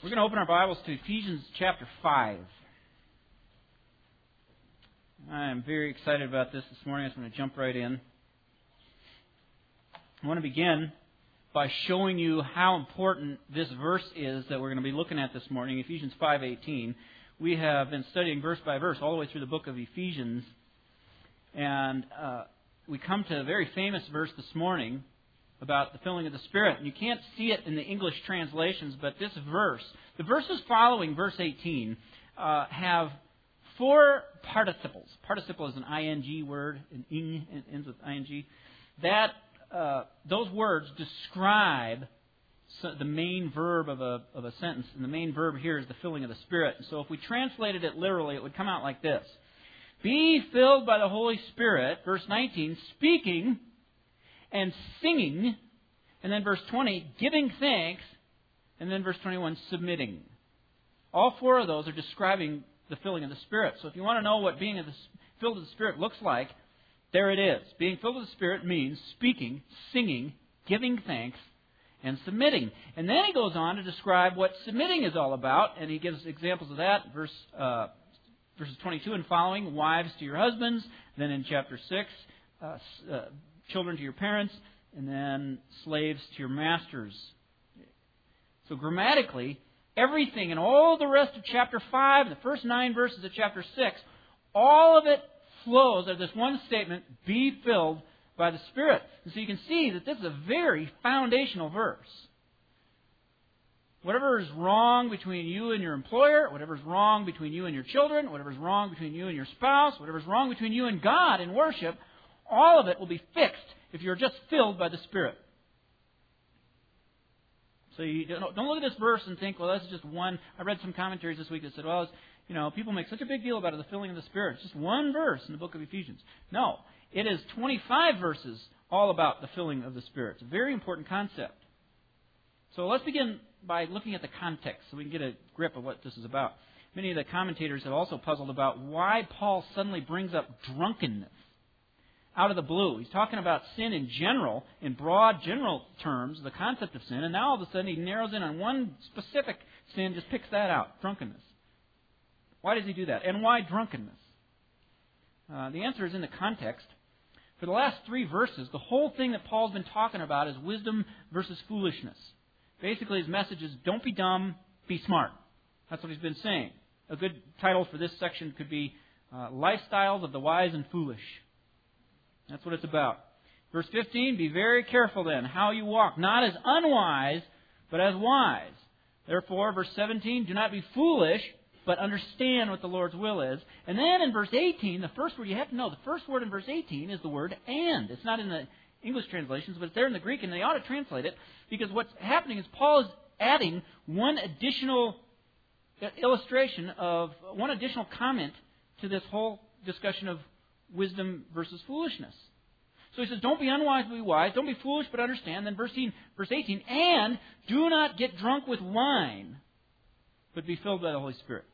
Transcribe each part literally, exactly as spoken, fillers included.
We're going to open our Bibles to Ephesians chapter five. I am very excited about this this morning. I'm just going to jump right in. I want to begin by showing you how important this verse is that we're going to be looking at this morning, Ephesians five eighteen. We have been studying verse by verse all the way through the book of Ephesians, and uh, we come to a very famous verse this morning about the filling of the Spirit. And you can't see it in the English translations, but this verse, the verses following verse eighteen, uh, have four participles. Participle is an ing word, an ing ends with ing. That uh, those words describe the main verb of a of a sentence, and the main verb here is the filling of the Spirit. And so, if we translated it literally, it would come out like this: "Be filled by the Holy Spirit." Verse nineteen, speaking and singing, and then verse twenty, giving thanks, and then verse twenty-one, submitting. All four of those are describing the filling of the Spirit. So if you want to know what being filled with the Spirit looks like, there it is. Being filled with the Spirit means speaking, singing, giving thanks, and submitting. And then he goes on to describe what submitting is all about, and he gives examples of that. Verse uh, verses twenty-two and following, wives to your husbands. Then in chapter six, uh, uh, children to your parents, and then slaves to your masters. So grammatically, everything in all the rest of chapter five, the first nine verses of chapter six, all of it flows of this one statement: be filled by the Spirit. And so you can see that this is a very foundational verse. Whatever is wrong between you and your employer, whatever is wrong between you and your children, whatever is wrong between you and your spouse, whatever is wrong between you and God in worship, all of it will be fixed if you're just filled by the Spirit. So you don't, don't look at this verse and think, well, that's just one. I read some commentaries this week that said, well, it's, you know, people make such a big deal about it, the filling of the Spirit. It's just one verse in the book of Ephesians. No, it is twenty-five verses all about the filling of the Spirit. It's a very important concept. So let's begin by looking at the context so we can get a grip of what this is about. Many of the commentators have also puzzled about why Paul suddenly brings up drunkenness out of the blue. He's talking about sin in general, in broad general terms, the concept of sin, and now all of a sudden he narrows in on one specific sin, just picks that out, drunkenness. Why does he do that? And why drunkenness? Uh, the answer is in the context. For the last three verses, the whole thing that Paul's been talking about is wisdom versus foolishness. Basically, his message is don't be dumb, be smart. That's what he's been saying. A good title for this section could be uh, Lifestyles of the Wise and Foolish. That's what it's about. Verse fifteen, be very careful then how you walk, not as unwise, but as wise. Therefore, verse seventeen, do not be foolish, but understand what the Lord's will is. And then in verse eighteen, the first word you have to know, the first word in verse eighteen is the word and. It's not in the English translations, but it's there in the Greek, and they ought to translate it, because what's happening is Paul is adding one additional illustration of, one additional comment to this whole discussion of wisdom versus foolishness. So he says, don't be unwise, but be wise. Don't be foolish, but understand. Then verse eighteen, verse eighteen, and do not get drunk with wine, but be filled by the Holy Spirit.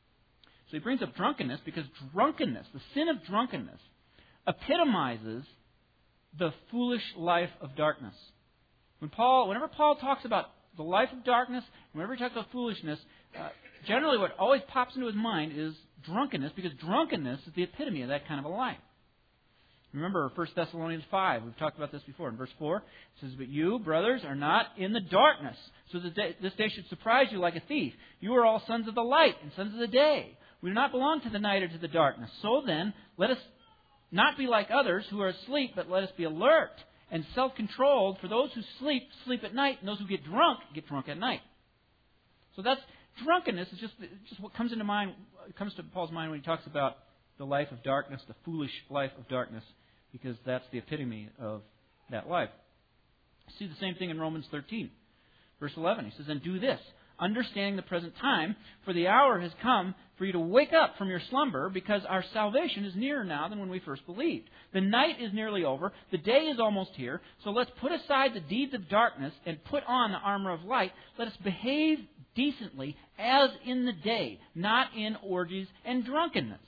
So he brings up drunkenness because drunkenness, the sin of drunkenness, epitomizes the foolish life of darkness. When Paul, whenever Paul talks about the life of darkness, whenever he talks about foolishness, uh, generally what always pops into his mind is drunkenness, because drunkenness is the epitome of that kind of a life. Remember First Thessalonians five, we've talked about this before. In verse four, it says, but you, brothers, are not in the darkness, so that day, this day should surprise you like a thief. You are all sons of the light and sons of the day. We do not belong to the night or to the darkness. So then, let us not be like others who are asleep, but let us be alert and self-controlled. For those who sleep, sleep at night, and those who get drunk, get drunk at night. So that's drunkenness is just, just what comes into mind, comes to Paul's mind when he talks about the life of darkness, the foolish life of darkness, because that's the epitome of that life. See the same thing in Romans thirteen, verse eleven. He says, and do this, understanding the present time, for the hour has come for you to wake up from your slumber, because our salvation is nearer now than when we first believed. The night is nearly over, the day is almost here, so let's put aside the deeds of darkness and put on the armor of light. Let us behave decently as in the day, not in orgies and drunkenness.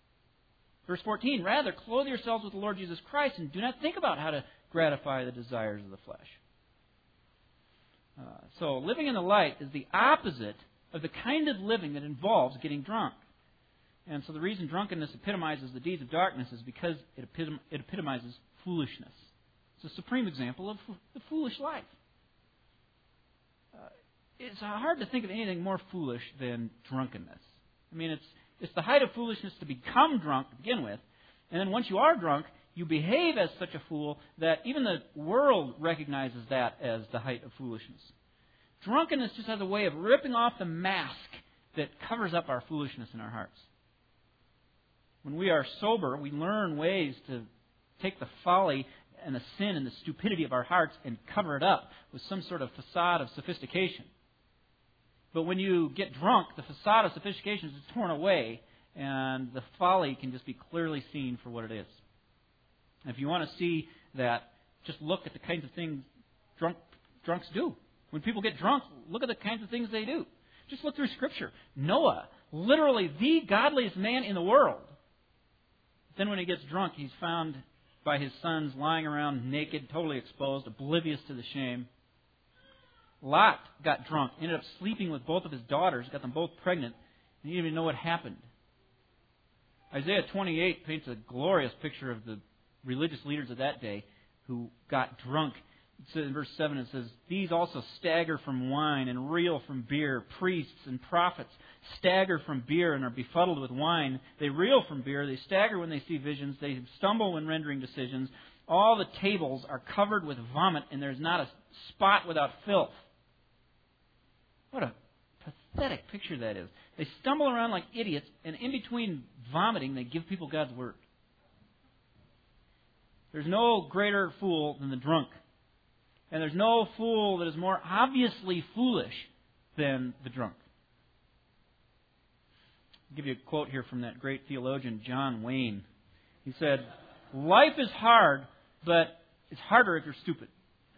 Verse fourteen, rather, clothe yourselves with the Lord Jesus Christ and do not think about how to gratify the desires of the flesh. Uh, so living in the light is the opposite of the kind of living that involves getting drunk. And so the reason drunkenness epitomizes the deeds of darkness is because it, epitom- it epitomizes foolishness. It's a supreme example of the foolish life. Uh, it's hard to think of anything more foolish than drunkenness. I mean, it's it's the height of foolishness to become drunk to begin with, and then once you are drunk, you behave as such a fool that even the world recognizes that as the height of foolishness. Drunkenness just has a way of ripping off the mask that covers up our foolishness in our hearts. When we are sober, we learn ways to take the folly and the sin and the stupidity of our hearts and cover it up with some sort of facade of sophistication. But when you get drunk, the facade of sophistication is torn away, and the folly can just be clearly seen for what it is. And if you want to see that, just look at the kinds of things drunk drunks do. When people get drunk, look at the kinds of things they do. Just look through Scripture. Noah, literally the godliest man in the world. Then when he gets drunk, he's found by his sons lying around naked, totally exposed, oblivious to the shame. Lot got drunk, ended up sleeping with both of his daughters, got them both pregnant, and he didn't even know what happened. Isaiah twenty-eight paints a glorious picture of the religious leaders of that day who got drunk. It says in verse seven, it says, "These also stagger from wine and reel from beer. Priests and prophets stagger from beer and are befuddled with wine. They reel from beer. They stagger when they see visions. They stumble when rendering decisions. All the tables are covered with vomit, and there's not a spot without filth." What a pathetic picture that is. They stumble around like idiots, and in between vomiting, they give people God's word. There's no greater fool than the drunk. And there's no fool that is more obviously foolish than the drunk. I'll give you a quote here from that great theologian, John Wayne. He said, "Life is hard, but it's harder if you're stupid."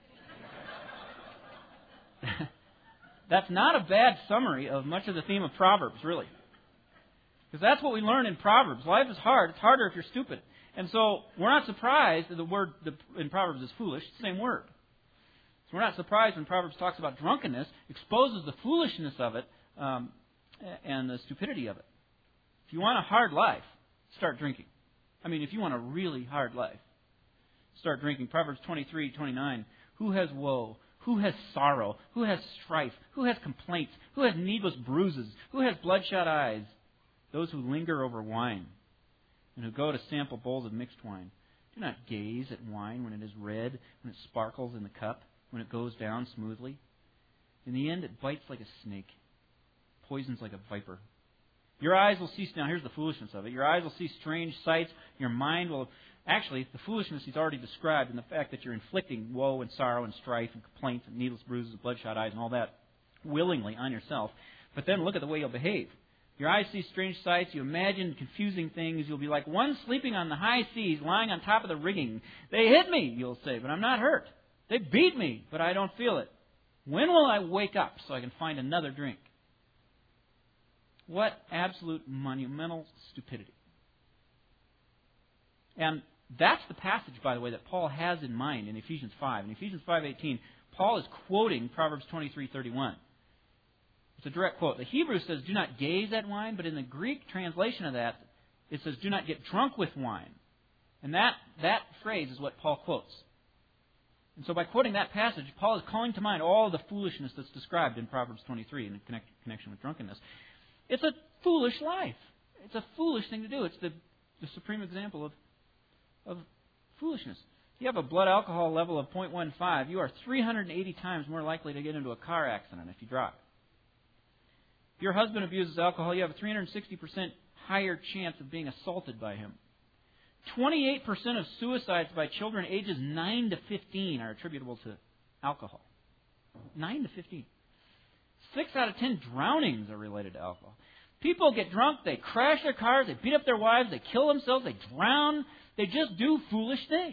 That's not a bad summary of much of the theme of Proverbs, really. Because that's what we learn in Proverbs. Life is hard. It's harder if you're stupid. And so we're not surprised that the word in Proverbs is foolish. It's the same word. So we're not surprised when Proverbs talks about drunkenness, exposes the foolishness of it um, and the stupidity of it. If you want a hard life, start drinking. I mean, if you want a really hard life, start drinking. Proverbs twenty-three twenty-nine. Who has woe? Who has sorrow? Who has strife? Who has complaints? Who has needless bruises? Who has bloodshot eyes? Those who linger over wine and who go to sample bowls of mixed wine. Do not gaze at wine when it is red, when it sparkles in the cup, when it goes down smoothly. In the end, it bites like a snake, poisons like a viper. Your eyes will see, now here's the foolishness of it, your eyes will see strange sights, your mind will, actually, the foolishness he's already described in the fact that you're inflicting woe and sorrow and strife and complaints and needless bruises and bloodshot eyes and all that willingly on yourself. But then look at the way you'll behave. Your eyes see strange sights, you imagine confusing things, you'll be like one sleeping on the high seas, lying on top of the rigging. They hit me, you'll say, but I'm not hurt. They beat me, but I don't feel it. When will I wake up so I can find another drink? What absolute monumental stupidity. And that's the passage, by the way, that Paul has in mind in Ephesians five. In Ephesians five eighteen, Paul is quoting Proverbs twenty-three thirty-one. It's a direct quote. The Hebrew says, "Do not gaze at wine," but in the Greek translation of that, it says, "Do not get drunk with wine." And that, that phrase is what Paul quotes. And so by quoting that passage, Paul is calling to mind all of the foolishness that's described in Proverbs twenty-three in connect, connection with drunkenness. It's a foolish life. It's a foolish thing to do. It's the, the supreme example of, of foolishness. If you have a blood alcohol level of zero point one five, you are three hundred eighty times more likely to get into a car accident if you drive. If your husband abuses alcohol, you have a three hundred sixty percent higher chance of being assaulted by him. twenty-eight percent of suicides by children ages nine to fifteen are attributable to alcohol. nine to fifteen. six out of ten drownings are related to alcohol. People get drunk, they crash their cars, they beat up their wives, they kill themselves, they drown. They just do foolish things.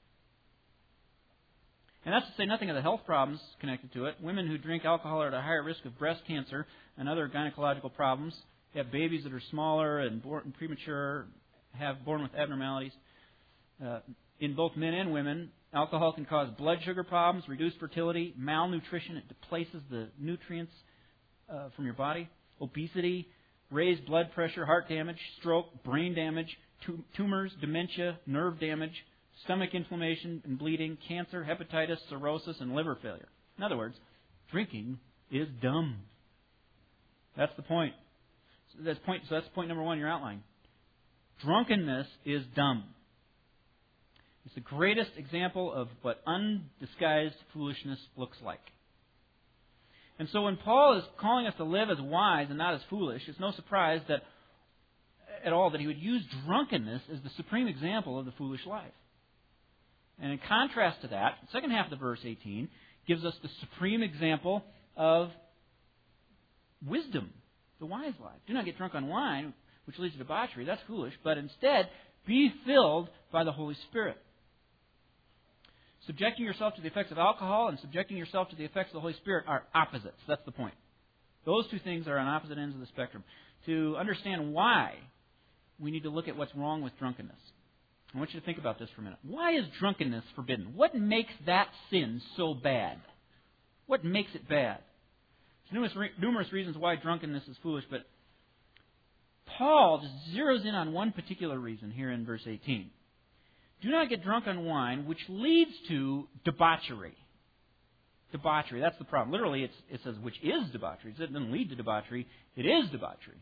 And that's to say nothing of the health problems connected to it. Women who drink alcohol are at a higher risk of breast cancer and other gynecological problems. They have babies that are smaller and born premature, have born with abnormalities. Uh, in both men and women, Alcohol can cause blood sugar problems, reduce fertility, malnutrition. It displaces the nutrients uh, from your body. Obesity, raised blood pressure, heart damage, stroke, brain damage, tu- tumors, dementia, nerve damage, stomach inflammation and bleeding, cancer, hepatitis, cirrhosis, and liver failure. In other words, drinking is dumb. That's the point. So that's point. So that's point number one in your outline. Drunkenness is dumb. It's the greatest example of what undisguised foolishness looks like. And so when Paul is calling us to live as wise and not as foolish, it's no surprise that at all that he would use drunkenness as the supreme example of the foolish life. And in contrast to that, the second half of the verse eighteen gives us the supreme example of wisdom, the wise life. Do not get drunk on wine, which leads to debauchery. That's foolish. But instead, be filled by the Holy Spirit. Subjecting yourself to the effects of alcohol and subjecting yourself to the effects of the Holy Spirit are opposites. That's the point. Those two things are on opposite ends of the spectrum. To understand why, we need to look at what's wrong with drunkenness. I want you to think about this for a minute. Why is drunkenness forbidden? What makes that sin so bad? What makes it bad? There's numerous, numerous reasons why drunkenness is foolish, but Paul just zeroes in on one particular reason here in verse eighteen. Do not get drunk on wine, which leads to debauchery. Debauchery, that's the problem. Literally, it's, it says, which is debauchery. It doesn't lead to debauchery. It is debauchery.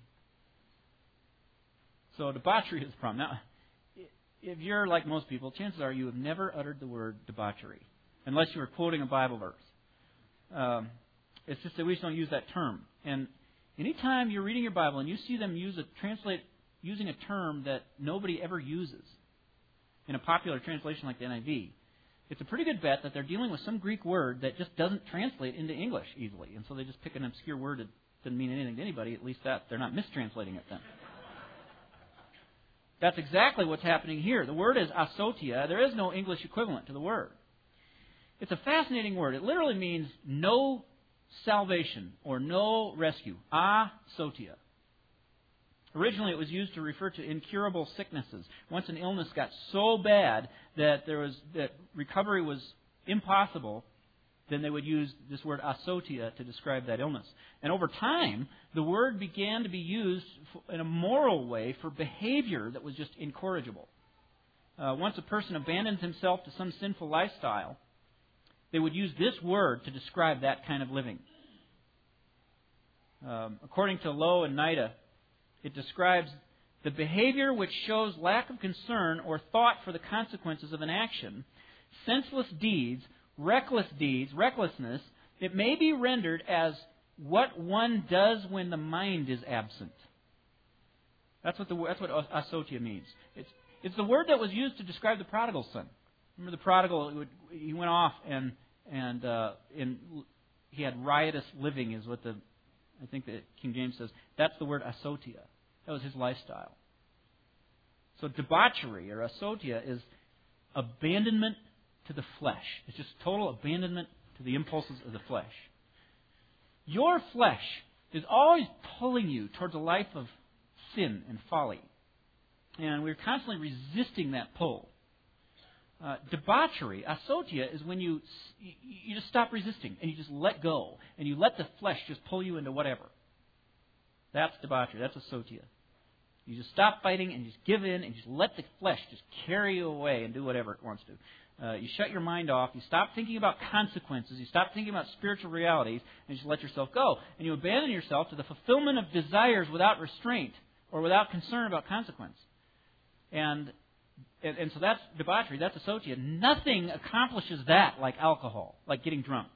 So debauchery is the problem. Now, if you're like most people, chances are you have never uttered the word debauchery, unless you were quoting a Bible verse. Um, it's just that we just don't use that term. And anytime you're reading your Bible and you see them use a translate using a term that nobody ever uses in a popular translation like the N I V, it's a pretty good bet that they're dealing with some Greek word that just doesn't translate into English easily. And so they just pick an obscure word that doesn't mean anything to anybody. At least that they're not mistranslating it then. That's exactly what's happening here. The word is asotia. There is no English equivalent to the word. It's a fascinating word. It literally means no salvation or no rescue. Asotia. Originally, it was used to refer to incurable sicknesses. Once an illness got so bad that there was that recovery was impossible, then they would use this word asotia to describe that illness. And over time, the word began to be used in a moral way for behavior that was just incorrigible. Uh, once a person abandons himself to some sinful lifestyle, they would use this word to describe that kind of living. Um, according to Lowe and Nida, it describes the behavior which shows lack of concern or thought for the consequences of an action, senseless deeds, reckless deeds, recklessness. It may be rendered as what one does when the mind is absent. That's what the that's what asotia means. It's it's the word that was used to describe the prodigal son. Remember the prodigal? He, would, he went off and and uh, in, he had riotous living, is what the I think that King James says. That's the word asotia. That was his lifestyle. So debauchery or asotia is abandonment to the flesh. It's just total abandonment to the impulses of the flesh. Your flesh is always pulling you towards a life of sin and folly. And we're constantly resisting that pull. Uh, debauchery, asotia, is when you you just stop resisting and you just let go and you let the flesh just pull you into whatever. That's debauchery. That's asotia. You just stop fighting and you just give in and just let the flesh just carry you away and do whatever it wants to. Uh, you shut your mind off. You stop thinking about consequences. You stop thinking about spiritual realities and just let yourself go. And you abandon yourself to the fulfillment of desires without restraint or without concern about consequence. And and, and so that's debauchery. That's asotia. Nothing accomplishes that like alcohol, like getting drunk.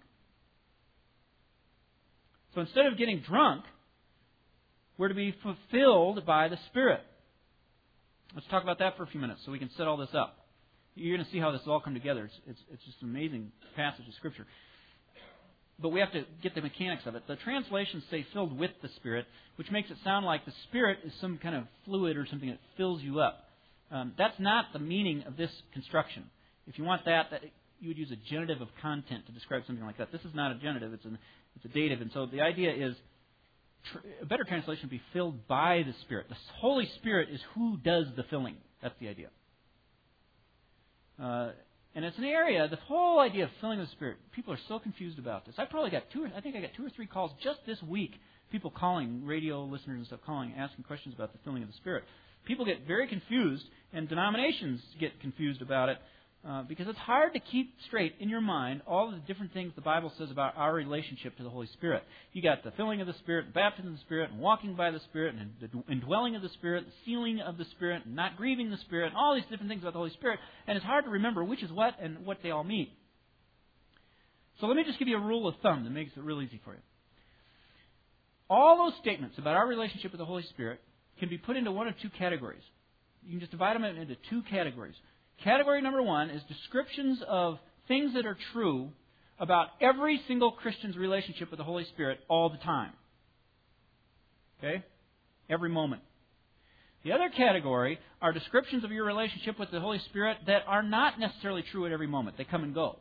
So instead of getting drunk, we're to be fulfilled by the Spirit. Let's talk about that for a few minutes so we can set all this up. You're going to see how this all come together. It's, it's, it's just an amazing passage of Scripture. But we have to get the mechanics of it. The translations say filled with the Spirit, which makes it sound like the Spirit is some kind of fluid or something that fills you up. Um, that's not the meaning of this construction. If you want that, that, you would use a genitive of content to describe something like that. This is not a genitive. It's, an, it's a dative. And so the idea is, a better translation would be filled by the Spirit. The Holy Spirit is who does the filling. That's the idea. Uh, And it's an area, the whole idea of filling with the Spirit, people are so confused about this. I probably got two, or, I think I got two or three calls just this week, people calling, radio listeners and stuff calling, asking questions about the filling of the Spirit. People get very confused, and denominations get confused about it, uh, because it's hard to keep straight in your mind all of the different things the Bible says about our relationship to the Holy Spirit. You got the filling of the Spirit, and baptism of the Spirit, and walking by the Spirit, and the indwelling of the Spirit, the sealing of the Spirit, and not grieving the Spirit, and all these different things about the Holy Spirit, and it's hard to remember which is what and what they all mean. So let me just give you a rule of thumb that makes it real easy for you. All those statements about our relationship with the Holy Spirit can be put into one of two categories. You can just divide them into two categories. Category number one is descriptions of things that are true about every single Christian's relationship with the Holy Spirit all the time. Okay? Every moment. The other category are descriptions of your relationship with the Holy Spirit that are not necessarily true at every moment. They come and go.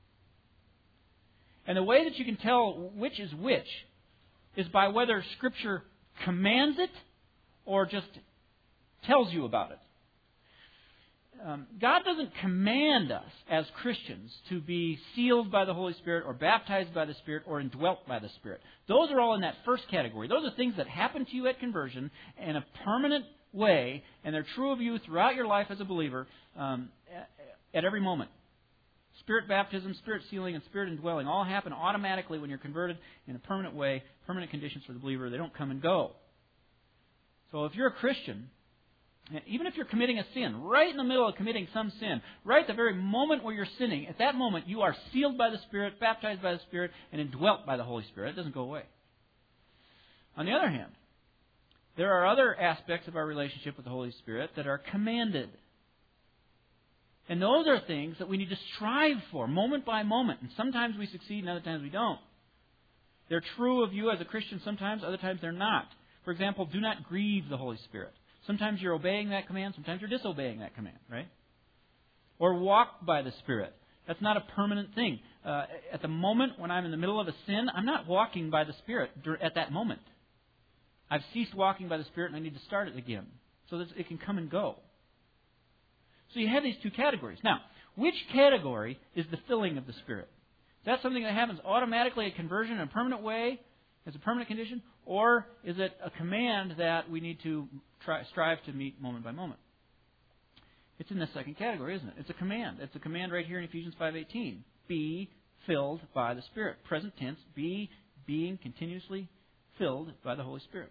And the way that you can tell which is which is by whether Scripture commands it or just tells you about it. Um, God doesn't command us as Christians to be sealed by the Holy Spirit or baptized by the Spirit or indwelt by the Spirit. Those are all in that first category. Those are things that happen to you at conversion in a permanent way, and they're true of you throughout your life as a believer um, at every moment. Spirit baptism, Spirit sealing, and Spirit indwelling all happen automatically when you're converted in a permanent way, permanent conditions for the believer. They don't come and go. So if you're a Christian, even if you're committing a sin, right in the middle of committing some sin, right at the very moment where you're sinning, at that moment you are sealed by the Spirit, baptized by the Spirit, and indwelt by the Holy Spirit. It doesn't go away. On the other hand, there are other aspects of our relationship with the Holy Spirit that are commanded. And those are things that we need to strive for moment by moment. And sometimes we succeed and other times we don't. They're true of you as a Christian sometimes, other times they're not. For example, do not grieve the Holy Spirit. Sometimes you're obeying that command, sometimes you're disobeying that command, right? Or walk by the Spirit. That's not a permanent thing. Uh, at the moment when I'm in the middle of a sin, I'm not walking by the Spirit at that moment. I've ceased walking by the Spirit and I need to start it again so that it can come and go. So you have these two categories. Now, which category is the filling of the Spirit? Is that something that happens automatically at conversion in a permanent way, as a permanent condition? Or is it a command that we need to try, strive to meet moment by moment? It's in the second category, isn't it? It's a command. It's a command right here in Ephesians five eighteen. Be filled by the Spirit. Present tense, be being continuously filled by the Holy Spirit.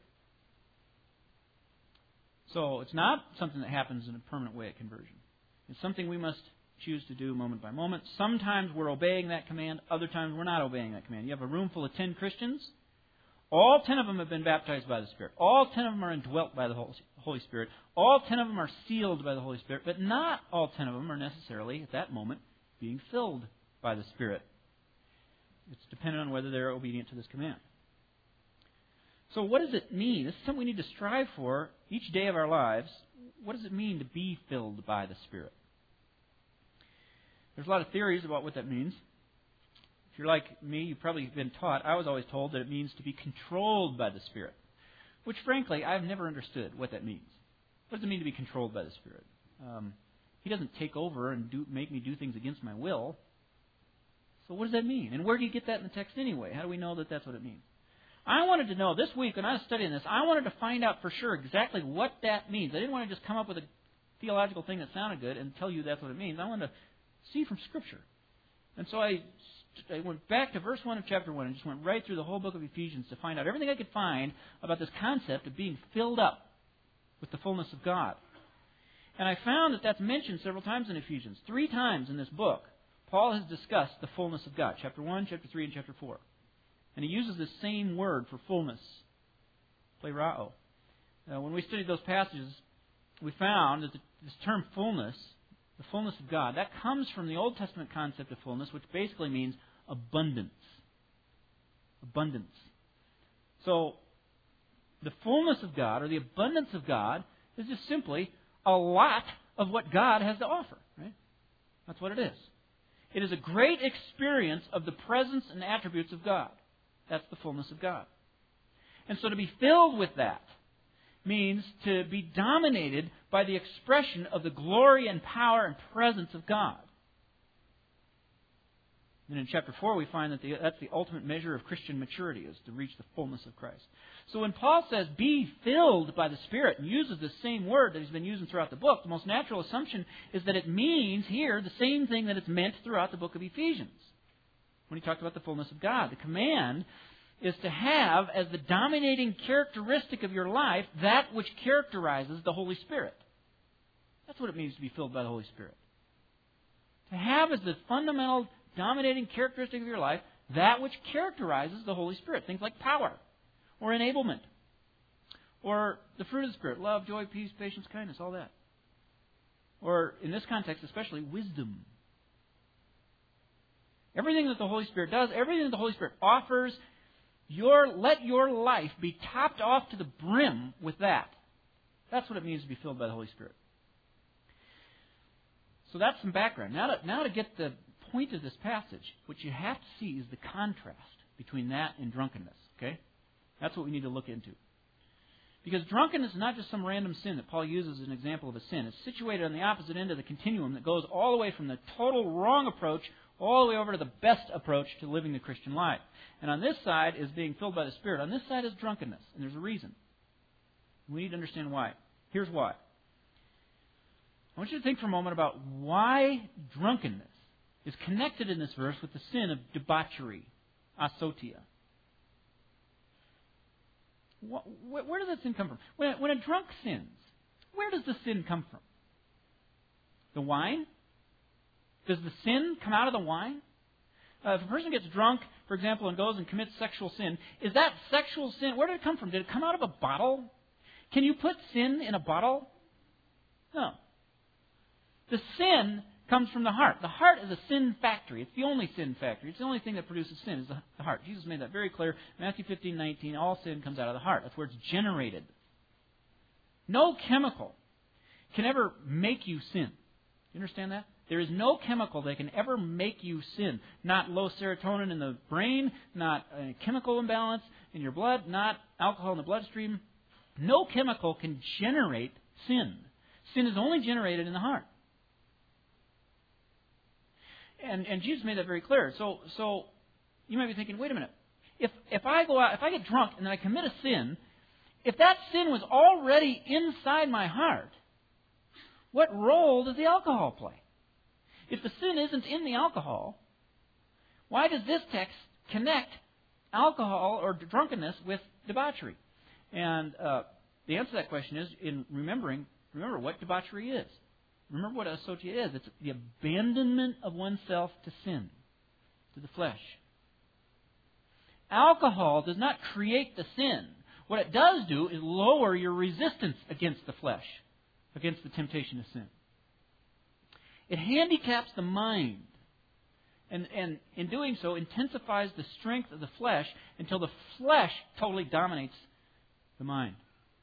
So it's not something that happens in a permanent way at conversion. It's something we must choose to do moment by moment. Sometimes we're obeying that command. Other times we're not obeying that command. You have a room full of ten Christians. All ten of them have been baptized by the Spirit. All ten of them are indwelt by the Holy Spirit. All ten of them are sealed by the Holy Spirit. But not all ten of them are necessarily, at that moment, being filled by the Spirit. It's dependent on whether they're obedient to this command. So what does it mean? This is something we need to strive for each day of our lives. What does it mean to be filled by the Spirit? There's a lot of theories about what that means. If you're like me, you've probably been taught, I was always told that it means to be controlled by the Spirit, which frankly, I've never understood what that means. What does it mean to be controlled by the Spirit? Um, he doesn't take over and do, make me do things against my will. So what does that mean? And where do you get that in the text anyway? How do we know that that's what it means? I wanted to know, this week when I was studying this, I wanted to find out for sure exactly what that means. I didn't want to just come up with a theological thing that sounded good and tell you that's what it means. I wanted to see from Scripture. And so I, I went back to verse one of chapter one and just went right through the whole book of Ephesians to find out everything I could find about this concept of being filled up with the fullness of God. And I found that that's mentioned several times in Ephesians. Three times in this book, Paul has discussed the fullness of God. Chapter one, chapter three, and chapter four. And he uses the same word for fullness, plerao. Uh, when we studied those passages, we found that the, this term fullness, the fullness of God, that comes from the Old Testament concept of fullness, which basically means abundance. Abundance. So, the fullness of God, or the abundance of God, is just simply a lot of what God has to offer. Right? That's what it is. It is a great experience of the presence and attributes of God. That's the fullness of God. And so to be filled with that means to be dominated by the expression of the glory and power and presence of God. And in chapter four, we find that the, that's the ultimate measure of Christian maturity, is to reach the fullness of Christ. So when Paul says, be filled by the Spirit, and uses the same word that he's been using throughout the book, the most natural assumption is that it means here the same thing that it's meant throughout the book of Ephesians. When he talked about the fullness of God. The command is to have as the dominating characteristic of your life that which characterizes the Holy Spirit. That's what it means to be filled by the Holy Spirit. To have as the fundamental dominating characteristic of your life that which characterizes the Holy Spirit. Things like power, or enablement, or the fruit of the Spirit, love, joy, peace, patience, kindness, all that. Or, in this context especially, wisdom. Everything that the Holy Spirit does, everything that the Holy Spirit offers, your, let your life be topped off to the brim with that. That's what it means to be filled by the Holy Spirit. So that's some background. Now to, now to get the point of this passage, what you have to see is the contrast between that and drunkenness. Okay? That's what we need to look into. Because drunkenness is not just some random sin that Paul uses as an example of a sin. It's situated on the opposite end of the continuum that goes all the way from the total wrong approach all the way over to the best approach to living the Christian life. And on this side is being filled by the Spirit. On this side is drunkenness. And there's a reason. We need to understand why. Here's why. I want you to think for a moment about why drunkenness is connected in this verse with the sin of debauchery, asotia. Where does that sin come from? When, when a drunk sins, where does the sin come from? The wine? Does the sin come out of the wine? Uh, if a person gets drunk, for example, and goes and commits sexual sin, is that sexual sin, where did it come from? Did it come out of a bottle? Can you put sin in a bottle? No. The sin comes from the heart. The heart is a sin factory. It's the only sin factory. It's the only thing that produces sin is the heart. Jesus made that very clear. Matthew fifteen nineteen, all sin comes out of the heart. That's where it's generated. No chemical can ever make you sin. You understand that? There is no chemical that can ever make you sin. Not low serotonin in the brain, not a chemical imbalance in your blood, not alcohol in the bloodstream. No chemical can generate sin. Sin is only generated in the heart. And, and Jesus made that very clear. So, so you might be thinking, wait a minute. If if I go out, if I get drunk and then I commit a sin, if that sin was already inside my heart, what role does the alcohol play? If the sin isn't in the alcohol, why does this text connect alcohol or drunkenness with debauchery? And uh, the answer to that question is in remembering, remember what debauchery is. Remember what asotia is. It's the abandonment of oneself to sin, to the flesh. Alcohol does not create the sin. What it does do is lower your resistance against the flesh, against the temptation to sin. It handicaps the mind, and, and in doing so intensifies the strength of the flesh until the flesh totally dominates the mind.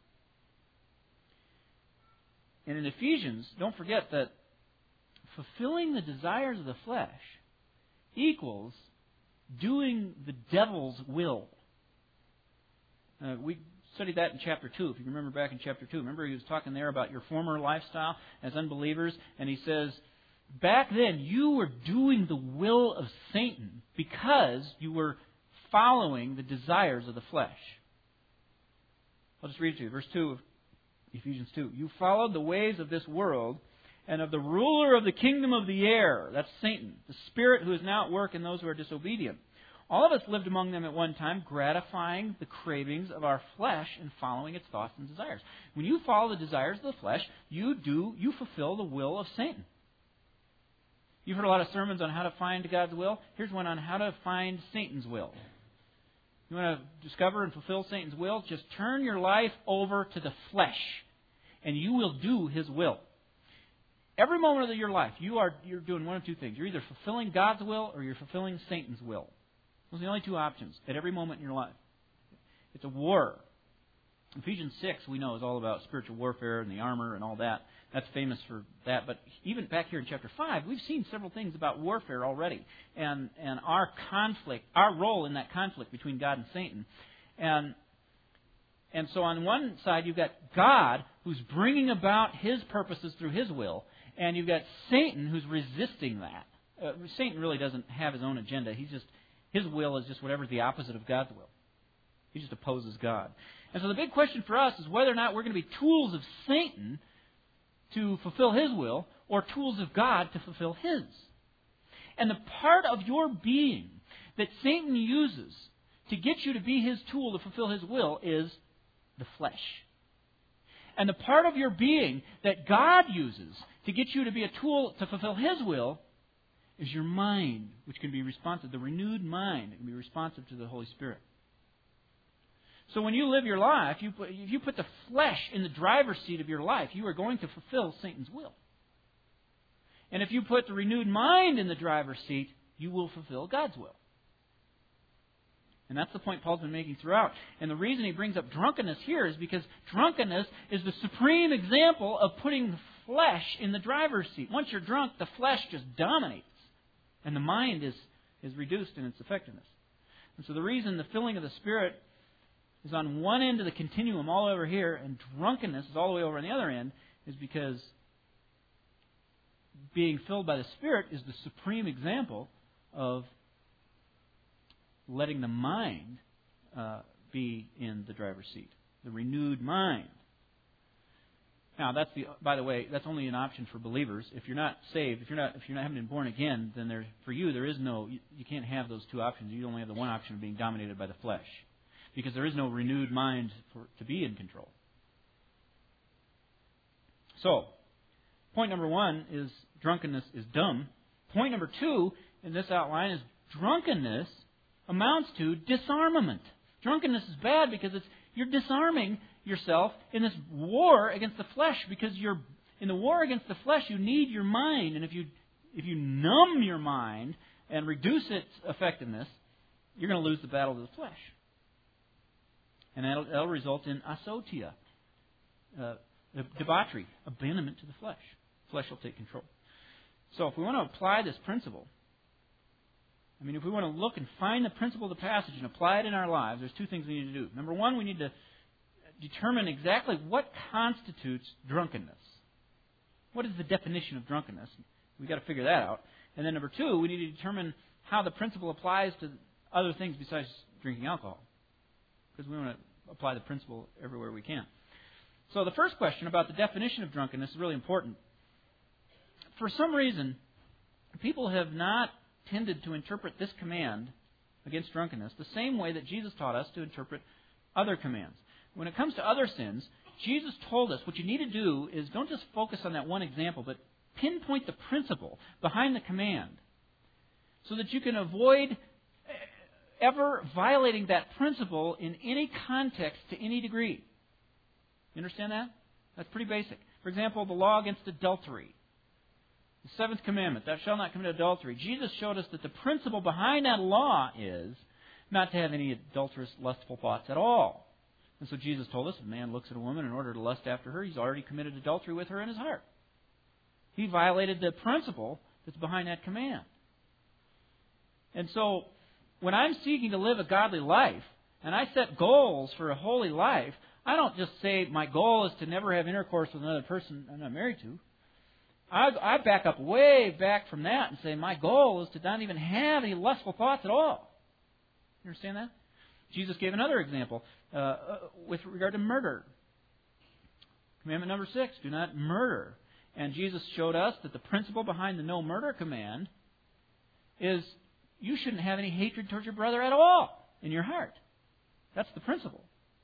And in Ephesians, don't forget that fulfilling the desires of the flesh equals doing the devil's will. Uh, we studied that in chapter two, if you remember back in chapter two. Remember he was talking there about your former lifestyle as unbelievers, and he says, back then you were doing the will of Satan because you were following the desires of the flesh. I'll just read it to you. Verse two of Ephesians two. You followed the ways of this world and of the ruler of the kingdom of the air. That's Satan, the spirit who is now at work in those who are disobedient. All of us lived among them at one time, gratifying the cravings of our flesh and following its thoughts and desires. When you follow the desires of the flesh, you do, you fulfill the will of Satan. You've heard a lot of sermons on how to find God's will. Here's one on how to find Satan's will. You want to discover and fulfill Satan's will? Just turn your life over to the flesh, and you will do his will. Every moment of your life, you are you're doing one of two things. You're either fulfilling God's will or you're fulfilling Satan's will. Those are the only two options at every moment in your life. It's a war. Ephesians six, we know, is all about spiritual warfare and the armor and all that. That's famous for that. But even back here in chapter five, we've seen several things about warfare already. And, and our conflict, our role in that conflict between God and Satan. And, and so on one side, you've got God, who's bringing about His purposes through His will. And you've got Satan, who's resisting that Uh, Satan really doesn't have his own agenda. He's just his will is just whatever's the opposite of God's will. He just opposes God. And so the big question for us is whether or not we're going to be tools of Satan to fulfill his will or tools of God to fulfill his. And the part of your being that Satan uses to get you to be his tool to fulfill his will is the flesh. And the part of your being that God uses to get you to be a tool to fulfill his will is your mind, which can be responsive, the renewed mind that can be responsive to the Holy Spirit. So when you live your life, you put, if you put the flesh in the driver's seat of your life, you are going to fulfill Satan's will. And if you put the renewed mind in the driver's seat, you will fulfill God's will. And that's the point Paul's been making throughout. And the reason he brings up drunkenness here is because drunkenness is the supreme example of putting the flesh in the driver's seat. Once you're drunk, the flesh just dominates. And the mind is, is reduced in its effectiveness. And so the reason the filling of the Spirit is on one end of the continuum all over here and drunkenness is all the way over on the other end is because being filled by the Spirit is the supreme example of letting the mind uh, be in the driver's seat. The renewed mind. Now, that's the. By the way, that's only an option for believers. If you're not saved, if you're not, if you're not haven't been born again, then there, for you, there is no. You, you can't have those two options. You only have the one option of being dominated by the flesh, because there is no renewed mind for, to be in control. So, point number one is drunkenness is dumb. Point number two in this outline is drunkenness amounts to disarmament. Drunkenness is bad because it's you're disarming yourself in this war against the flesh, because you're in the war against the flesh you need your mind, and if you if you numb your mind and reduce its effectiveness, you're going to lose the battle to the flesh. And that'll, that'll result in asotia, uh, debauchery, abandonment to the flesh. Flesh will take control. So if we want to apply this principle, I mean, if we want to look and find the principle of the passage and apply it in our lives, there's two things we need to do. Number one, we need to determine exactly what constitutes drunkenness. What is the definition of drunkenness? We've got to figure that out. And then number two, we need to determine how the principle applies to other things besides drinking alcohol, because we want to apply the principle everywhere we can. So the first question about the definition of drunkenness is really important. For some reason, people have not tended to interpret this command against drunkenness the same way that Jesus taught us to interpret other commands. When it comes to other sins, Jesus told us what you need to do is don't just focus on that one example, but pinpoint the principle behind the command so that you can avoid ever violating that principle in any context to any degree. You understand that? That's pretty basic. For example, the law against adultery. The seventh commandment, thou shalt not commit adultery. Jesus showed us that the principle behind that law is not to have any adulterous, lustful thoughts at all. And so Jesus told us if a man looks at a woman in order to lust after her, he's already committed adultery with her in his heart. He violated the principle that's behind that command. And so when I'm seeking to live a godly life, and I set goals for a holy life, I don't just say my goal is to never have intercourse with another person I'm not married to. I, I back up way back from that and say my goal is to not even have any lustful thoughts at all. You understand that? Jesus gave another example uh, with regard to murder. Commandment number six, do not murder. And Jesus showed us that the principle behind the no murder command is you shouldn't have any hatred towards your brother at all in your heart. That's the principle.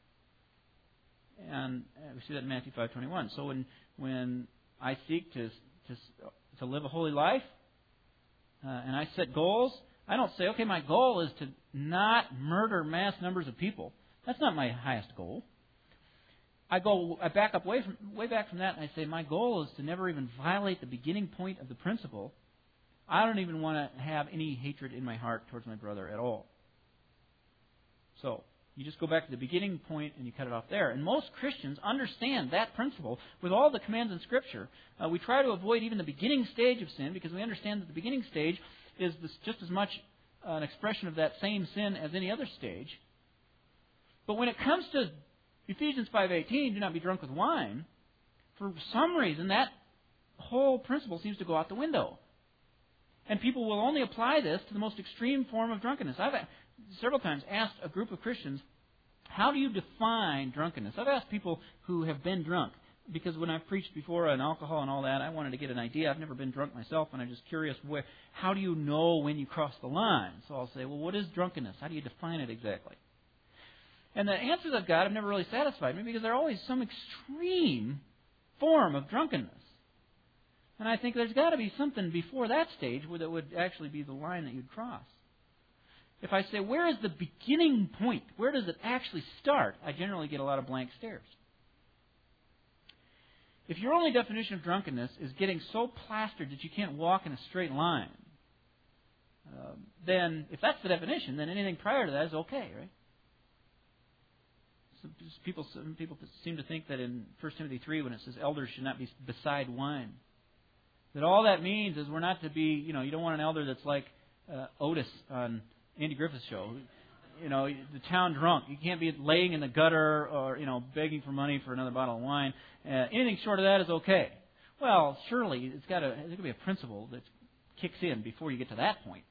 And we see that in Matthew five twenty-one. So when when I seek to to, to live a holy life uh, and I set goals, I don't say, okay, my goal is to not murder mass numbers of people. That's not my highest goal. I go, I back up way from way back from that, and I say my goal is to never even violate the beginning point of the principle. I don't even want to have any hatred in my heart towards my brother at all. So you just go back to the beginning point and you cut it off there. And most Christians understand that principle with all the commands in Scripture. Uh, we try to avoid even the beginning stage of sin because we understand that the beginning stage is this, just as much an expression of that same sin as any other stage. But when it comes to Ephesians five eighteen, do not be drunk with wine, for some reason that whole principle seems to go out the window. And people will only apply this to the most extreme form of drunkenness. I've several times asked a group of Christians, how do you define drunkenness? I've asked people who have been drunk, because when I've preached before on alcohol and all that, I wanted to get an idea. I've never been drunk myself, and I'm just curious, where, how do you know when you cross the line? So I'll say, well, what is drunkenness? How do you define it exactly? And the answers I've got have never really satisfied me, because there's always some extreme form of drunkenness. And I think there's got to be something before that stage where that would actually be the line that you'd cross. If I say, where is the beginning point? Where does it actually start? I generally get a lot of blank stares. If your only definition of drunkenness is getting so plastered that you can't walk in a straight line, uh, then if that's the definition, then anything prior to that is okay, right? Some people, some people seem to think that in First Timothy three, when it says elders should not be beside wine, that all that means is we're not to be, you know, you don't want an elder that's like uh, Otis on Andy Griffith's show, you know, the town drunk. You can't be laying in the gutter or, you know, begging for money for another bottle of wine. Uh, anything short of that is okay. Well, surely it's got to, there's got to be a principle that kicks in before you get to that point.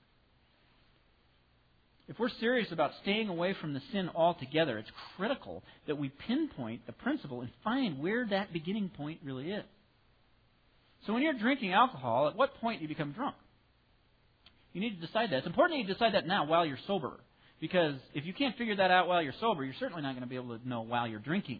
If we're serious about staying away from the sin altogether, it's critical that we pinpoint the principle and find where that beginning point really is. So when you're drinking alcohol, at what point do you become drunk? You need to decide that. It's important that you decide that now while you're sober. Because if you can't figure that out while you're sober, you're certainly not going to be able to know while you're drinking.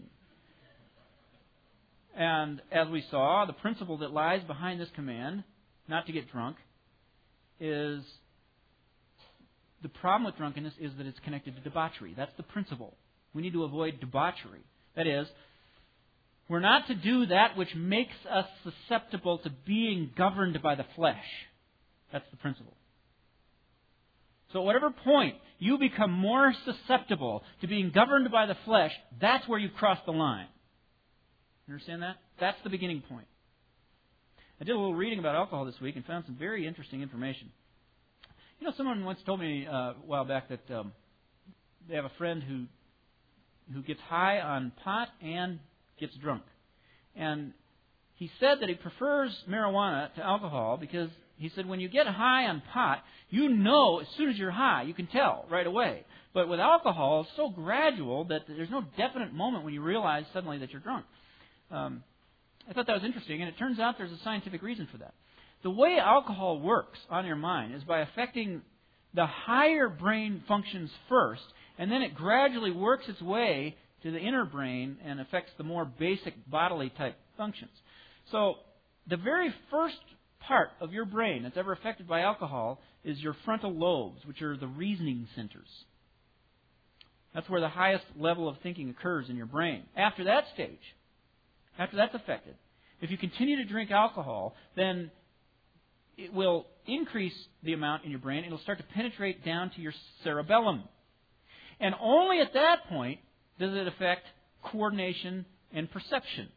And as we saw, the principle that lies behind this command, not to get drunk, is the problem with drunkenness is that it's connected to debauchery. That's the principle. We need to avoid debauchery. That is, we're not to do that which makes us susceptible to being governed by the flesh. That's the principle. So at whatever point you become more susceptible to being governed by the flesh, that's where you cross the line. You understand that? That's the beginning point. I did a little reading about alcohol this week and found some very interesting information. You know, someone once told me uh, a while back that um, they have a friend who who gets high on pot and gets drunk. And he said that he prefers marijuana to alcohol because he said when you get high on pot, you know as soon as you're high, you can tell right away. But with alcohol, it's so gradual that there's no definite moment when you realize suddenly that you're drunk. Um, I thought that was interesting, and it turns out there's a scientific reason for that. The way alcohol works on your mind is by affecting the higher brain functions first, and then it gradually works its way to the inner brain and affects the more basic bodily type functions. So the very first part of your brain that's ever affected by alcohol is your frontal lobes, which are the reasoning centers. That's where the highest level of thinking occurs in your brain. After that stage, after that's affected, if you continue to drink alcohol, then it will increase the amount in your brain. It'll start to penetrate down to your cerebellum. And only at that point does it affect coordination and perception.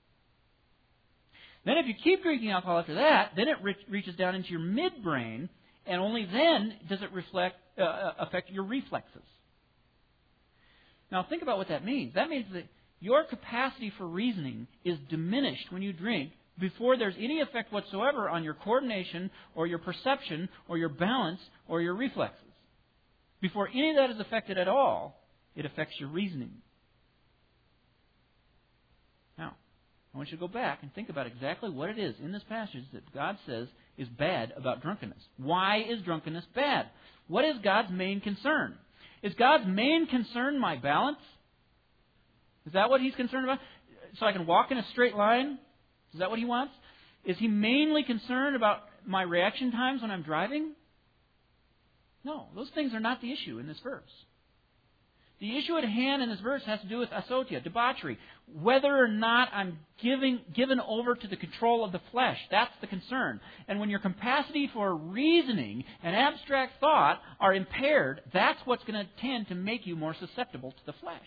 Then if you keep drinking alcohol after that, then it re- reaches down into your midbrain, and only then does it reflect, uh, affect your reflexes. Now think about what that means. That means that your capacity for reasoning is diminished when you drink before there's any effect whatsoever on your coordination or your perception or your balance or your reflexes. Before any of that is affected at all, it affects your reasoning. Now, I want you to go back and think about exactly what it is in this passage that God says is bad about drunkenness. Why is drunkenness bad? What is God's main concern? Is God's main concern my balance? Is that what He's concerned about? So I can walk in a straight line? Is that what He wants? Is He mainly concerned about my reaction times when I'm driving? No, those things are not the issue in this verse. The issue at hand in this verse has to do with asotia, debauchery. Whether or not I'm giving, given over to the control of the flesh. That's the concern. And when your capacity for reasoning and abstract thought are impaired, that's what's going to tend to make you more susceptible to the flesh.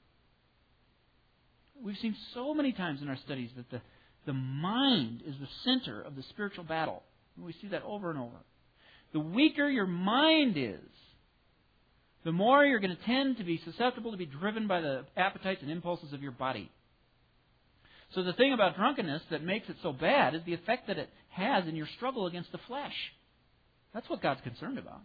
We've seen so many times in our studies that the, the mind is the center of the spiritual battle. And we see that over and over. The weaker your mind is, the more you're going to tend to be susceptible to be driven by the appetites and impulses of your body. So the thing about drunkenness that makes it so bad is the effect that it has in your struggle against the flesh. That's what God's concerned about.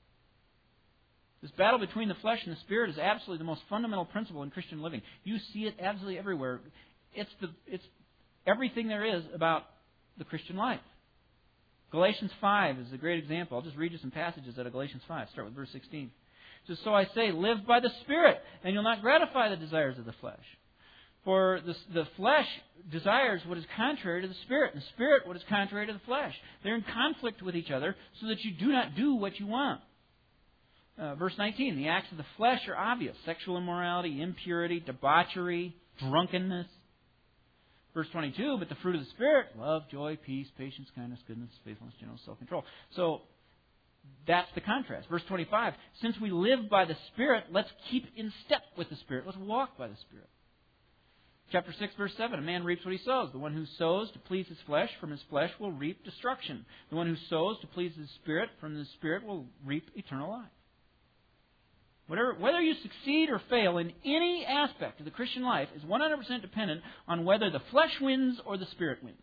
This battle between the flesh and the Spirit is absolutely the most fundamental principle in Christian living. You see it absolutely everywhere. It's the it's everything there is about the Christian life. Galatians five is a great example. I'll just read you some passages out of Galatians five. Start with verse sixteen. It says, "So I say, live by the Spirit, and you'll not gratify the desires of the flesh. For the, the flesh desires what is contrary to the Spirit, and the Spirit what is contrary to the flesh. They're in conflict with each other, so that you do not do what you want." Uh, verse nineteen, "The acts of the flesh are obvious: sexual immorality, impurity, debauchery, drunkenness." Verse twenty-two, "But the fruit of the Spirit, love, joy, peace, patience, kindness, goodness, faithfulness, gentleness, self-control." So that's the contrast. Verse twenty-five, "Since we live by the Spirit, let's keep in step with the Spirit. Let's walk by the Spirit." Chapter six, verse seven, "A man reaps what he sows. The one who sows to please his flesh, from his flesh will reap destruction. The one who sows to please his Spirit, from the Spirit will reap eternal life." Whatever, whether you succeed or fail in any aspect of the Christian life is one hundred percent dependent on whether the flesh wins or the Spirit wins.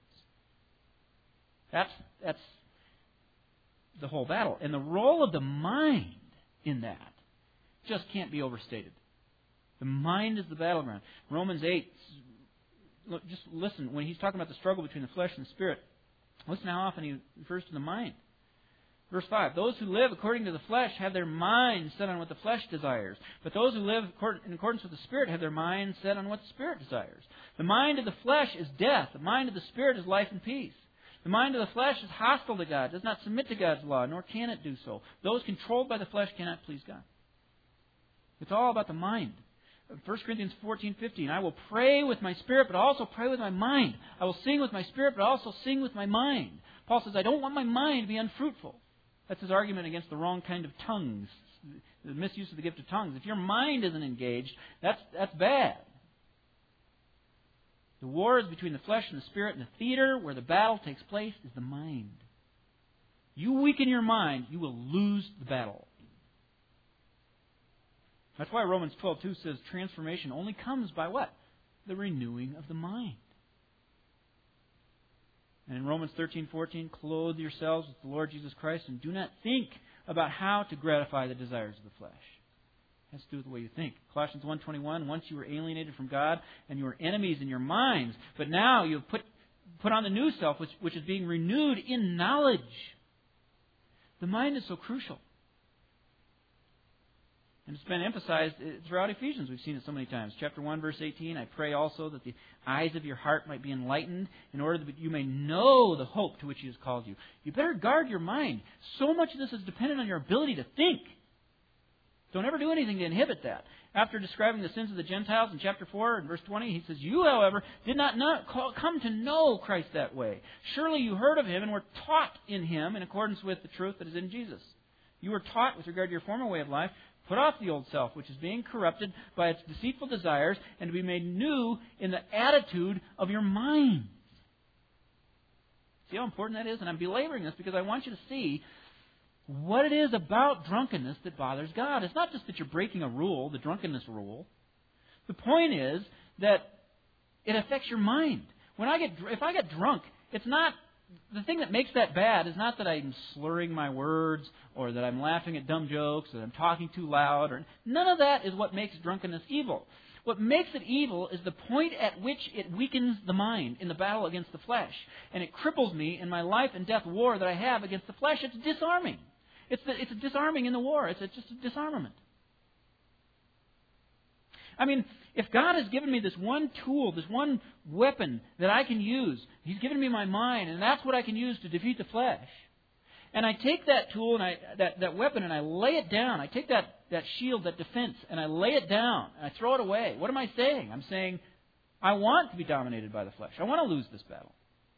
That's, that's the whole battle. And the role of the mind in that just can't be overstated. The mind is the battleground. Romans eight, look, just listen, when he's talking about the struggle between the flesh and the Spirit, listen how often he refers to the mind. Verse five, "Those who live according to the flesh have their mind set on what the flesh desires. But those who live in accordance with the Spirit have their mind set on what the Spirit desires. The mind of the flesh is death. The mind of the Spirit is life and peace. The mind of the flesh is hostile to God, does not submit to God's law, nor can it do so. Those controlled by the flesh cannot please God." It's all about the mind. First Corinthians fourteen fifteen, "I will pray with my spirit, but also pray with my mind. I will sing with my spirit, but also sing with my mind." Paul says, I don't want my mind to be unfruitful. That's his argument against the wrong kind of tongues, the misuse of the gift of tongues. If your mind isn't engaged, that's that's bad. The war is between the flesh and the Spirit, and the theater where the battle takes place is the mind. You weaken your mind, you will lose the battle. That's why Romans twelve two says transformation only comes by what? The renewing of the mind. And in Romans thirteen fourteen, "Clothe yourselves with the Lord Jesus Christ, and do not think about how to gratify the desires of the flesh." It has to do with the way you think. Colossians one twenty-one, "Once you were alienated from God, and you were enemies in your minds, but now you have put, put on the new self, which, which is being renewed in knowledge." The mind is so crucial. And it's been emphasized throughout Ephesians. We've seen it so many times. Chapter one, verse eighteen, "I pray also that the eyes of your heart might be enlightened, in order that you may know the hope to which He has called you." You better guard your mind. So much of this is dependent on your ability to think. Don't ever do anything to inhibit that. After describing the sins of the Gentiles in chapter four and verse twenty, he says, "You, however, did not know, come to know Christ that way. Surely you heard of Him and were taught in Him in accordance with the truth that is in Jesus. You were taught with regard to your former way of life, put off the old self, which is being corrupted by its deceitful desires, and to be made new in the attitude of your minds." See how important that is? And I'm belaboring this because I want you to see what it is about drunkenness that bothers God. It's not just that you're breaking a rule, the drunkenness rule. The point is that it affects your mind. When I get, if I get drunk, it's not, the thing that makes that bad is not that I'm slurring my words or that I'm laughing at dumb jokes or that I'm talking too loud. Or none of that is what makes drunkenness evil. What makes it evil is the point at which it weakens the mind in the battle against the flesh. And it cripples me in my life and death war that I have against the flesh. It's disarming. It's, the, it's a disarming in the war. It's a, just a disarmament. I mean, if God has given me this one tool, this one weapon that I can use, He's given me my mind, and that's what I can use to defeat the flesh. And I take that tool and I that, that weapon and I lay it down. I take that, that shield, that defense, and I lay it down and I throw it away. What am I saying? I'm saying, I want to be dominated by the flesh. I want to lose this battle.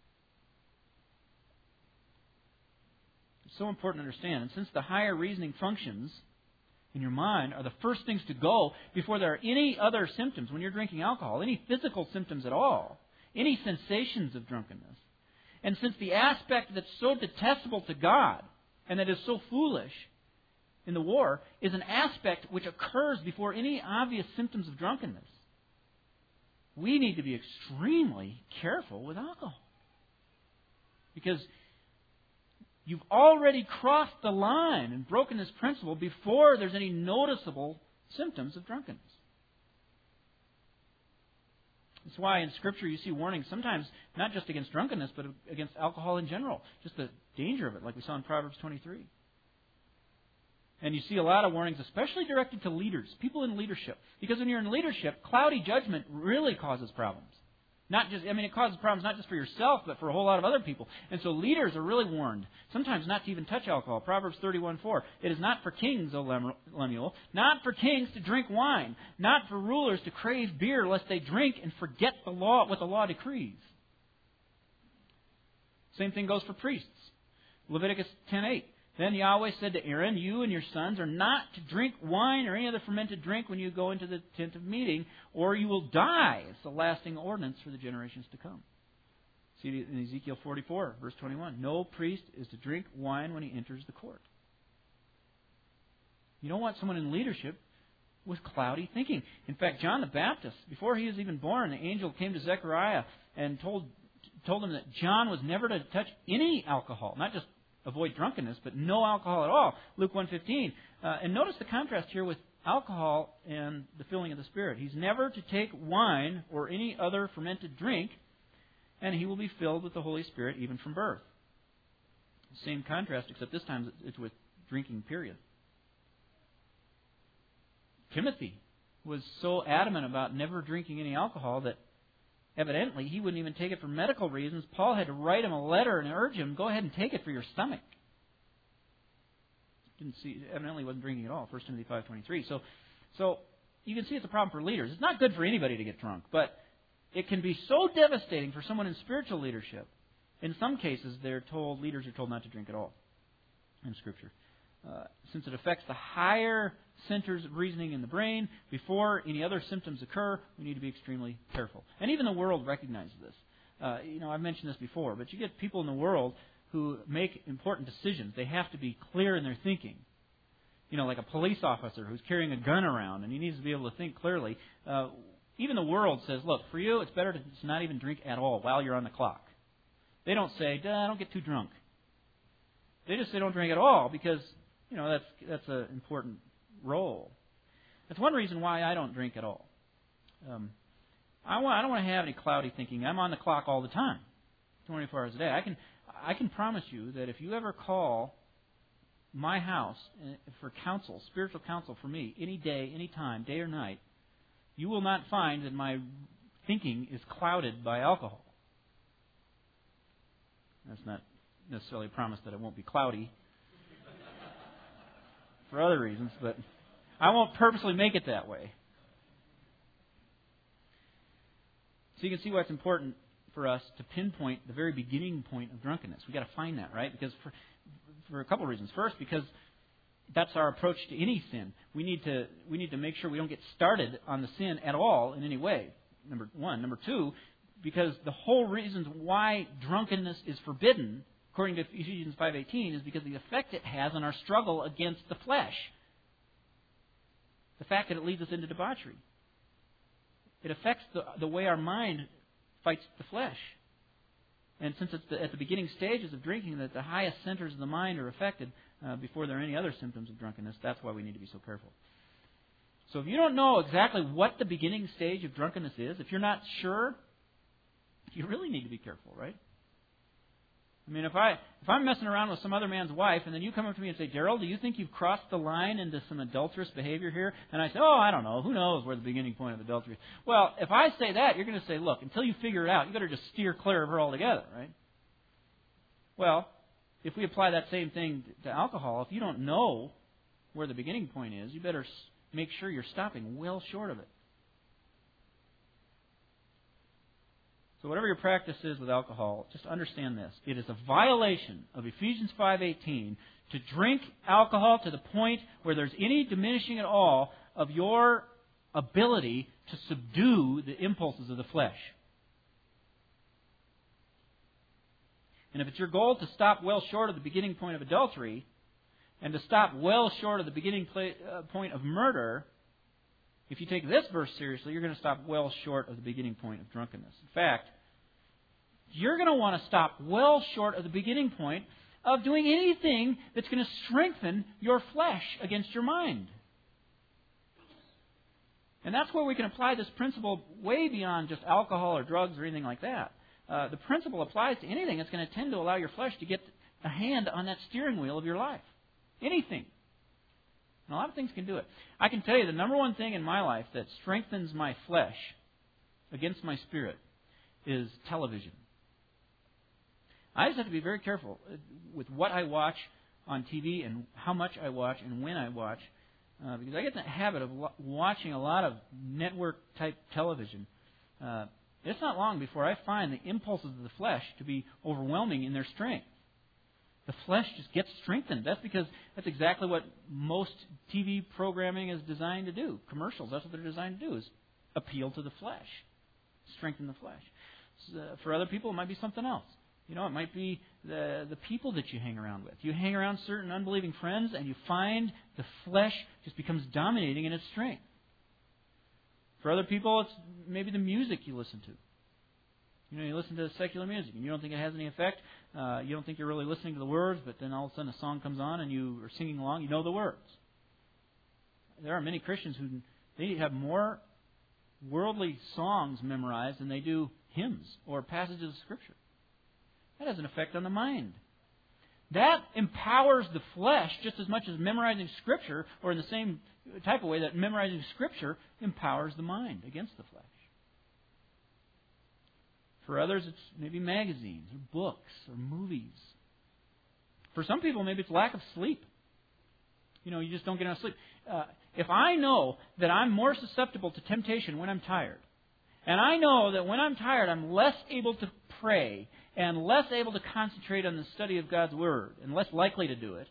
It's so important to understand. And since the higher reasoning functions in your mind are the first things to go before there are any other symptoms, when you're drinking alcohol, any physical symptoms at all, any sensations of drunkenness. And since the aspect that's so detestable to God and that is so foolish in the war is an aspect which occurs before any obvious symptoms of drunkenness, we need to be extremely careful with alcohol. Because You've already crossed the line and broken this principle before there's any noticeable symptoms of drunkenness. That's why in Scripture you see warnings sometimes not just against drunkenness, but against alcohol in general. Just the danger of it, like we saw in Proverbs twenty-three. And you see a lot of warnings, especially directed to leaders, people in leadership. Because when you're in leadership, cloudy judgment really causes problems. Not just, I mean, it causes problems not just for yourself, but for a whole lot of other people. And so leaders are really warned, sometimes not to even touch alcohol. Proverbs thirty-one four. It is not for kings, O Lemuel, not for kings to drink wine, not for rulers to crave beer, lest they drink and forget the law, what the law decrees. Same thing goes for priests. Leviticus ten eight. Then Yahweh said to Aaron, you and your sons are not to drink wine or any other fermented drink when you go into the tent of meeting, or you will die. It's a lasting ordinance for the generations to come. See in Ezekiel forty-four, verse twenty-one. No priest is to drink wine when he enters the court. You don't want someone in leadership with cloudy thinking. In fact, John the Baptist, before he was even born, the angel came to Zechariah and told, told him that John was never to touch any alcohol, not just avoid drunkenness, but no alcohol at all. Luke one fifteen. Uh, and notice the contrast here with alcohol and the filling of the Spirit. He's never to take wine or any other fermented drink, and he will be filled with the Holy Spirit even from birth. Same contrast, except this time it's with drinking, period. Timothy was so adamant about never drinking any alcohol that evidently, he wouldn't even take it for medical reasons. Paul had to write him a letter and urge him, go ahead and take it for your stomach. Didn't see, evidently wasn't drinking at all. First Timothy five twenty-three. So, so you can see it's a problem for leaders. It's not good for anybody to get drunk, but it can be so devastating for someone in spiritual leadership. In some cases, they're told leaders are told not to drink at all in Scripture. Uh, since it affects the higher centers of reasoning in the brain, before any other symptoms occur, we need to be extremely careful. And even the world recognizes this. Uh, you know, I've mentioned this before, but you get people in the world who make important decisions. They have to be clear in their thinking. You know, like a police officer who's carrying a gun around and he needs to be able to think clearly. Uh, even the world says, look, for you, it's better to not even drink at all while you're on the clock. They don't say, Duh, don't get too drunk. They just say don't drink at all because, you know, that's that's an important role. That's one reason why I don't drink at all. Um, I, want, I don't want to have any cloudy thinking. I'm on the clock all the time, twenty-four hours a day. I can I can promise you that if you ever call my house for counsel, spiritual counsel for me, any day, any time, day or night, you will not find that my thinking is clouded by alcohol. That's not necessarily a promise that it won't be cloudy for other reasons, but I won't purposely make it that way. So you can see why it's important for us to pinpoint the very beginning point of drunkenness. We've got to find that, right? Because for, for a couple of reasons. First, because that's our approach to any sin. We need to we need to make sure we don't get started on the sin at all in any way. Number one. Number two, because the whole reason why drunkenness is forbidden, according to Ephesians five eighteen, is because of the effect it has on our struggle against the flesh. The fact that it leads us into debauchery. It affects the, the way our mind fights the flesh. And since it's the, at the beginning stages of drinking that the highest centers of the mind are affected uh, before there are any other symptoms of drunkenness, that's why we need to be so careful. So if you don't know exactly what the beginning stage of drunkenness is, if you're not sure, you really need to be careful, right? I mean, if, I, if I'm messing around with some other man's wife, and then you come up to me and say, Daryl, do you think you've crossed the line into some adulterous behavior here? And I say, oh, I don't know. Who knows where the beginning point of adultery is? Well, if I say that, you're going to say, look, until you figure it out, you better just steer clear of her altogether, right? Well, if we apply that same thing to alcohol, if you don't know where the beginning point is, you better make sure you're stopping well short of it. So whatever your practice is with alcohol, just understand this. It is a violation of Ephesians five eighteen to drink alcohol to the point where there's any diminishing at all of your ability to subdue the impulses of the flesh. And if it's your goal to stop well short of the beginning point of adultery and to stop well short of the beginning point of murder, if you take this verse seriously, you're going to stop well short of the beginning point of drunkenness. In fact, you're going to want to stop well short of the beginning point of doing anything that's going to strengthen your flesh against your mind. And that's where we can apply this principle way beyond just alcohol or drugs or anything like that. Uh, the principle applies to anything that's going to tend to allow your flesh to get a hand on that steering wheel of your life. Anything. And a lot of things can do it. I can tell you the number one thing in my life that strengthens my flesh against my spirit is television. I just have to be very careful with what I watch on T V and how much I watch and when I watch. Uh, because I get in the habit of lo- watching a lot of network-type television. Uh, it's not long before I find the impulses of the flesh to be overwhelming in their strength. The flesh just gets strengthened. That's because that's exactly what most T V programming is designed to do. Commercials, that's what they're designed to do, is appeal to the flesh, strengthen the flesh. So, uh, for other people, it might be something else. You know, it might be the the people that you hang around with. You hang around certain unbelieving friends and you find the flesh just becomes dominating in its strength. For other people, it's maybe the music you listen to. You know, you listen to secular music and you don't think it has any effect. Uh, you don't think you're really listening to the words, but then all of a sudden a song comes on and you are singing along. You know the words. There are many Christians who they have more worldly songs memorized than they do hymns or passages of Scripture. That has an effect on the mind. That empowers the flesh just as much as memorizing Scripture, or in the same type of way that memorizing Scripture empowers the mind against the flesh. For others, it's maybe magazines or books or movies. For some people, maybe it's lack of sleep. You know, you just don't get enough sleep. Uh, if I know that I'm more susceptible to temptation when I'm tired, and I know that when I'm tired, I'm less able to pray and less able to concentrate on the study of God's Word and less likely to do it,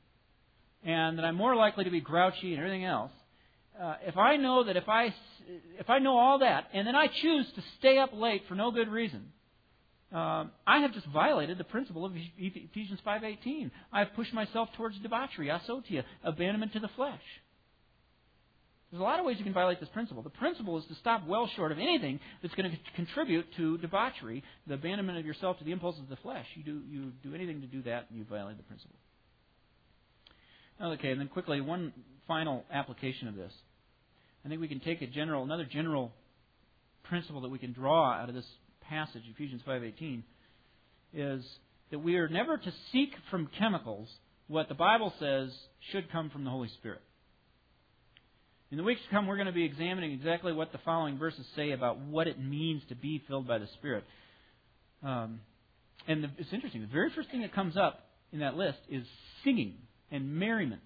and that I'm more likely to be grouchy and everything else, uh, if I know that if I, if I know all that, and then I choose to stay up late for no good reason, uh, I have just violated the principle of Ephesians five eighteen. I've pushed myself towards debauchery, asotia, abandonment to the flesh. There's a lot of ways you can violate this principle. The principle is to stop well short of anything that's going to contribute to debauchery, the abandonment of yourself to the impulses of the flesh. You do you do anything to do that, and you violate the principle. Okay, and then quickly, one final application of this. I think we can take a general, another general principle that we can draw out of this passage, Ephesians five eighteen, is that we are never to seek from chemicals what the Bible says should come from the Holy Spirit. In the weeks to come, we're going to be examining exactly what the following verses say about what it means to be filled by the Spirit. Um, and the, it's interesting. The very first thing that comes up in that list is singing and merriment.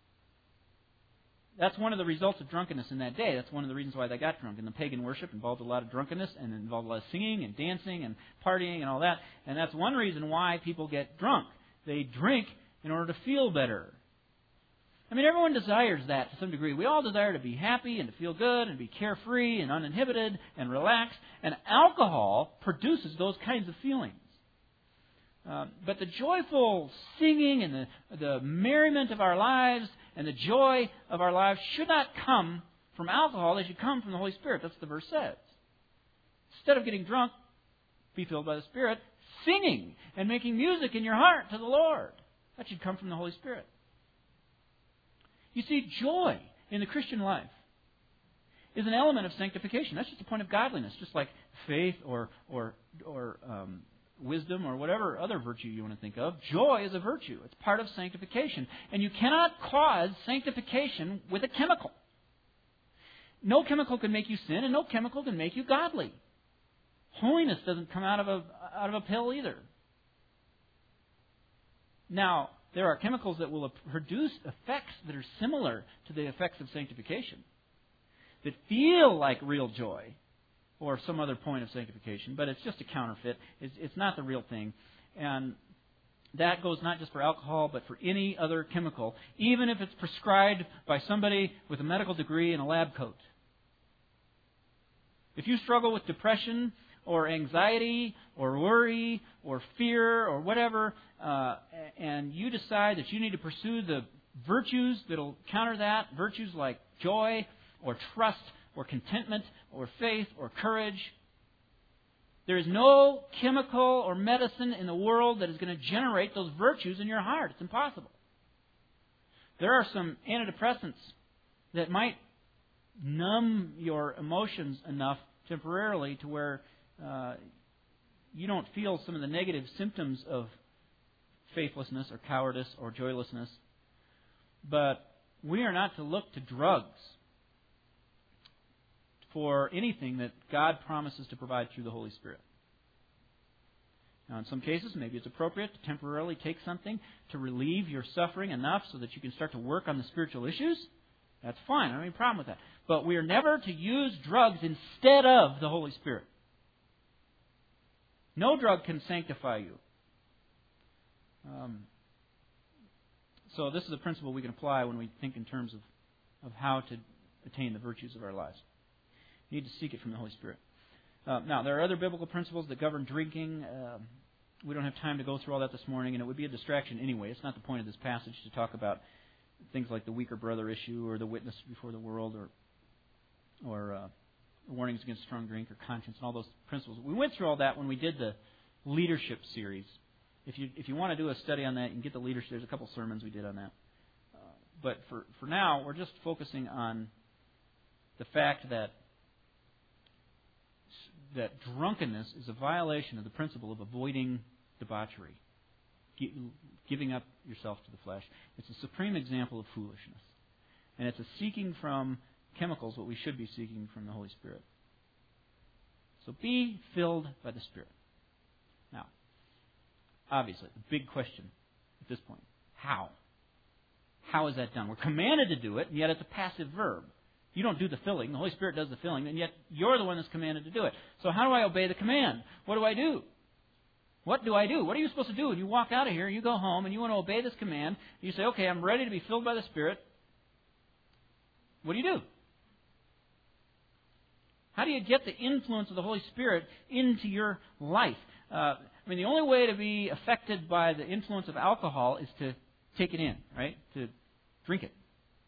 That's one of the results of drunkenness in that day. That's one of the reasons why they got drunk. And the pagan worship involved a lot of drunkenness and involved a lot of singing and dancing and partying and all that. And that's one reason why people get drunk. They drink in order to feel better. I mean, everyone desires that to some degree. We all desire to be happy and to feel good and be carefree and uninhibited and relaxed. And alcohol produces those kinds of feelings. Uh, but the joyful singing and the, the merriment of our lives and the joy of our lives should not come from alcohol. They should come from the Holy Spirit. That's what the verse says. Instead of getting drunk, be filled by the Spirit, singing and making music in your heart to the Lord. That should come from the Holy Spirit. You see, joy in the Christian life is an element of sanctification. That's just a point of godliness, just like faith or or or um, wisdom or whatever other virtue you want to think of. Joy is a virtue. It's part of sanctification. And you cannot cause sanctification with a chemical. No chemical can make you sin, and no chemical can make you godly. Holiness doesn't come out of a out of a pill either. Now, there are chemicals that will produce effects that are similar to the effects of sanctification, that feel like real joy or some other point of sanctification, but it's just a counterfeit. It's, it's not the real thing. And that goes not just for alcohol, but for any other chemical, even if it's prescribed by somebody with a medical degree and a lab coat. If you struggle with depression or anxiety or worry or fear or whatever, uh, and you decide that you need to pursue the virtues that will counter that, virtues like joy or trust or contentment or faith or courage, There is no chemical or medicine in the world that is going to generate those virtues in your heart. It's impossible. There are some antidepressants that might numb your emotions enough temporarily to where uh, you don't feel some of the negative symptoms of faithlessness or cowardice or joylessness. But we are not to look to drugs for anything that God promises to provide through the Holy Spirit. Now, in some cases, maybe it's appropriate to temporarily take something to relieve your suffering enough so that you can start to work on the spiritual issues. That's fine. I don't have any problem with that. But we are never to use drugs instead of the Holy Spirit. No drug can sanctify you. Um, so this is a principle we can apply when we think in terms of, of how to attain the virtues of our lives. You need to seek it from the Holy Spirit. Uh, now, there are other biblical principles that govern drinking. Uh, we don't have time to go through all that this morning, and it would be a distraction anyway. It's not the point of this passage to talk about things like the weaker brother issue or the witness before the world or or uh, warnings against strong drink or conscience and all those principles. We went through all that when we did the leadership series. If you if you want to do a study on that, you can get the leadership. There's a couple sermons we did on that. Uh, but for, for now, we're just focusing on the fact that that drunkenness is a violation of the principle of avoiding debauchery, giving up yourself to the flesh. It's a supreme example of foolishness. And it's a seeking from chemicals what we should be seeking from the Holy Spirit. So be filled by the Spirit. Now, obviously, the big question at this point, how? How is that done? We're commanded to do it, and yet it's a passive verb. You don't do the filling. The Holy Spirit does the filling, and yet you're the one that's commanded to do it. So how do I obey the command? What do I do? What do I do? What are you supposed to do when you walk out of here, you go home, and you want to obey this command? You say, okay, I'm ready to be filled by the Spirit. What do you do? How do you get the influence of the Holy Spirit into your life? Uh, I mean, the only way to be affected by the influence of alcohol is to take it in, right? To drink it.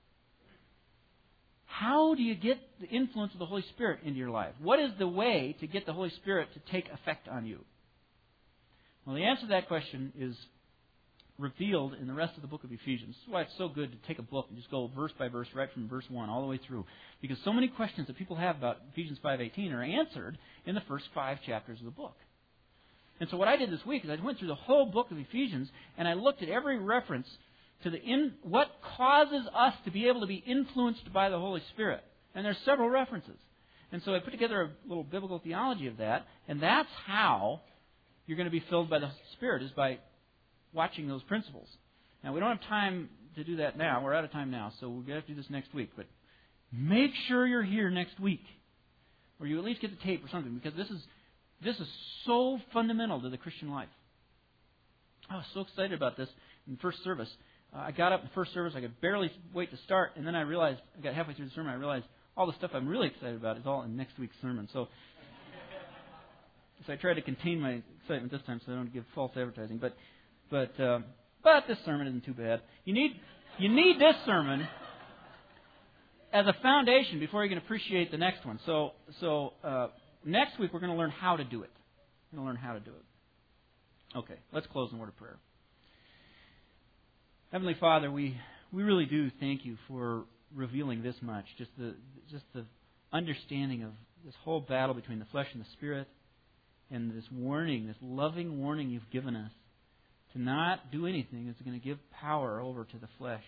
How do you get the influence of the Holy Spirit into your life? What is the way to get the Holy Spirit to take effect on you? Well, the answer to that question is revealed in the rest of the book of Ephesians. This is why it's so good to take a book and just go verse by verse, right from verse one all the way through. Because so many questions that people have about Ephesians five eighteen are answered in the first five chapters of the book. And so what I did this week is I went through the whole book of Ephesians and I looked at every reference to the in, what causes us to be able to be influenced by the Holy Spirit. And there's several references. And so I put together a little biblical theology of that, and that's how you're going to be filled by the Spirit, is by watching those principles. Now, we don't have time to do that now. We're out of time now, so we're going to have to do this next week. But make sure you're here next week, or you at least get the tape or something, because this is this is so fundamental to the Christian life. I was so excited about this in first service. Uh, I got up in the first service. I could barely wait to start, and then I realized, I got halfway through the sermon, I realized all the stuff I'm really excited about is all in next week's sermon. So, so I tried to contain my excitement this time so I don't give false advertising. But, but, uh, but this sermon isn't too bad. You need, you need this sermon as a foundation before you can appreciate the next one. So, so uh, next week we're going to learn how to do it. We're going to learn how to do it. Okay, let's close in a word of prayer. Heavenly Father, we, we really do thank you for revealing this much, just the just the understanding of this whole battle between the flesh and the Spirit, and this warning, this loving warning you've given us to not do anything that's going to give power over to the flesh.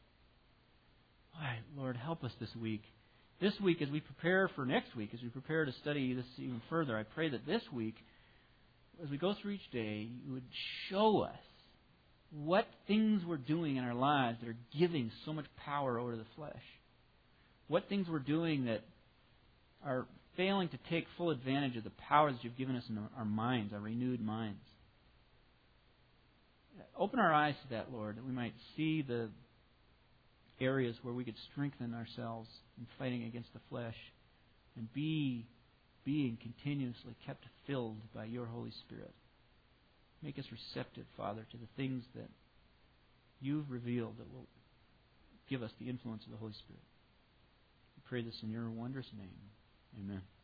Why, Lord, help us this week. This week, as we prepare for next week, as we prepare to study this even further, I pray that this week, as we go through each day, you would show us what things we're doing in our lives that are giving so much power over the flesh. What things we're doing that are failing to take full advantage of the powers that you've given us in our minds, our renewed minds. Open our eyes to that, Lord, that we might see the areas where we could strengthen ourselves in fighting against the flesh and be being continuously kept filled by your Holy Spirit. Make us receptive, Father, to the things that you've revealed that will give us the influence of the Holy Spirit. We pray this in your wondrous name. Amen.